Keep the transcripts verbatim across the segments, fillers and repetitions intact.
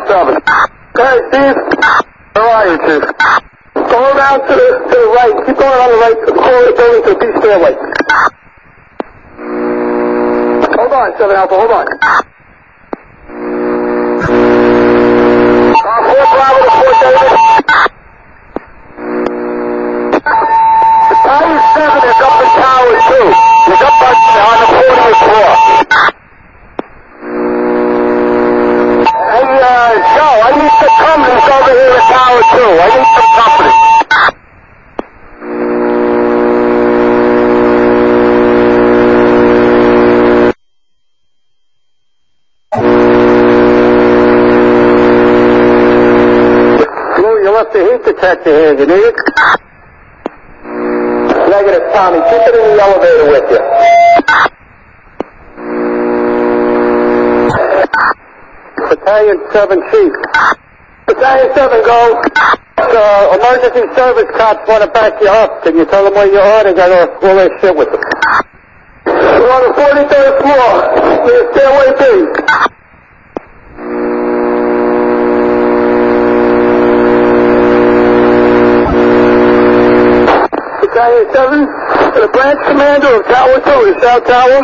seven. Okay, Steve? Where are you, Chief? Go down to the, to the right. Keep going on the right to the corner of the building to the B stairway. Hold on, seven Alpha, hold on. Uh, four Bravo to four David. Battalion seven is up in tower two. He's up on, on the fortieth floor. Hey, uh, Joe, I need some companies over here at tower two. I need some company. The heat detector here, you need it? Negative, Tommy. Keep it in the elevator with you. Battalion seven, Chief. Battalion seven, go. Uh, emergency service cops want to back you up. Can you tell them where you are? They got all their shit with them. We're on the forty-third floor. Near stairway B. Battalion seven, to the branch commander of Tower two, the South Tower.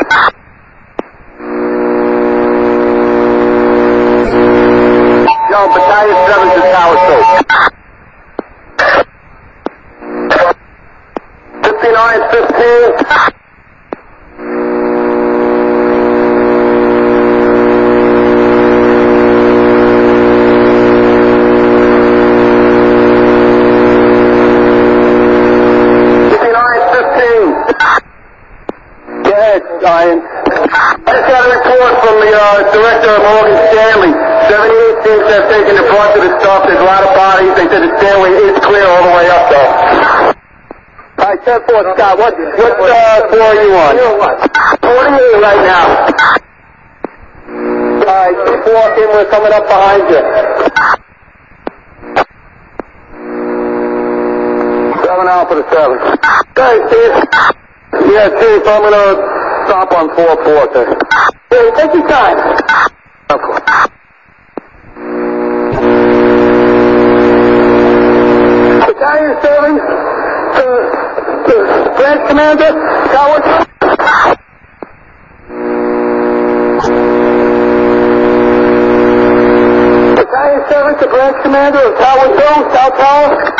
Yo, Battalion seven to Tower two. fifty-nine fifteen. Ryan. I just got a report from the uh, director of Morgan Stanley. seventy-eight teams have taken the brunt of the stuff. There's a lot of bodies. They said the stairway is clear all the way up, though. All right, ten four, Scott. What, what uh, floor are you on? forty-eight right now. All right, keep walking. We're coming up behind you. Seven Alpha to seven. Okay, Steve. Yeah, Chief, I'm going to stop on four four, sir. Hey, take your time. Battalion seven, the, the branch commander, Tower. Battalion seven, the branch commander of Tower two, South Tower.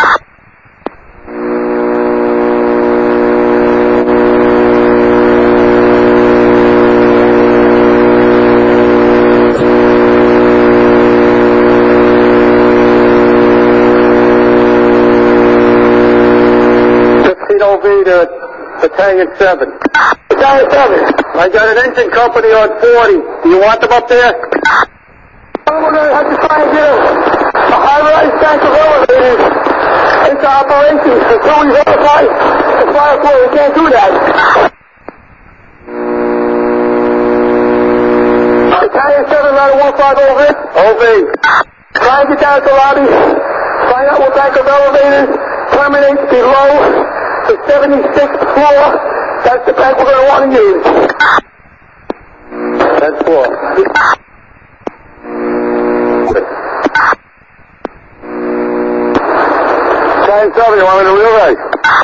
To Battalion seven. Battalion seven. I got an engine company on forty. Do you want them up there? We're going to have to try and get a high-rise tank of elevators into operation until we verify the fire flow. We can't do that. Battalion seven, ladder one five over. Over. Try and get down to the lobby. Find out what type of elevators terminates below the seventy-sixth floor. That's the tank we're going to want to use. That's four. Giant seven, you want me to relay?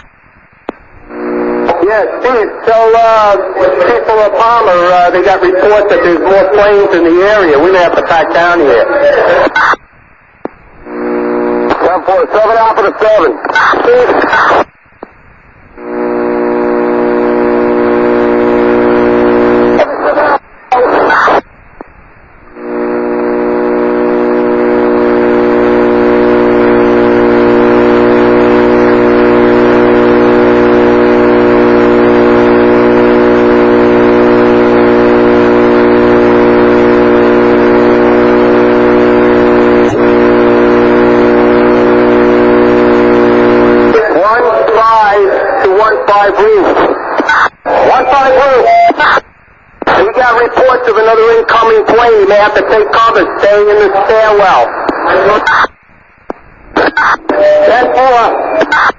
Yeah, Steve, tell uh, people of Palmer uh, they got reports that there's more planes in the area. We may have to pack down here. seven four, seven Alpha to seven. Steve. Reports of another incoming plane. You may have to take cover staying in the stairwell. ten four.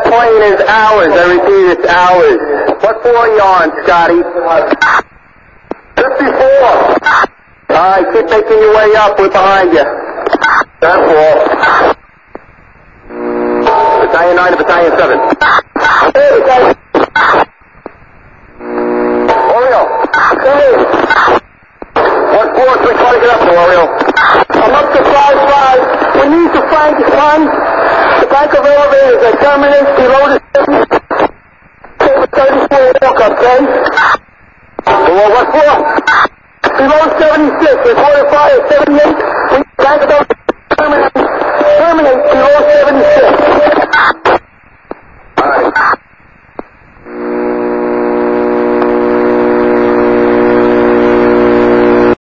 plane is ours. I repeat, it's ours. What floor are you on, Scotty? fifty-four. All right, keep making your way up. We're behind you. That floor. Battalion nine to Battalion seven. Hey, Battalion. Oriole. Hey. What floor are we trying to get up to, Oriole? I'm up to five five. We need to find the sun. The bank of elevators that terminates below the city. thirty-four walk up, okay? Below what floor? Below seventy-six. Reported fire seventy-eight. We bank of elevators.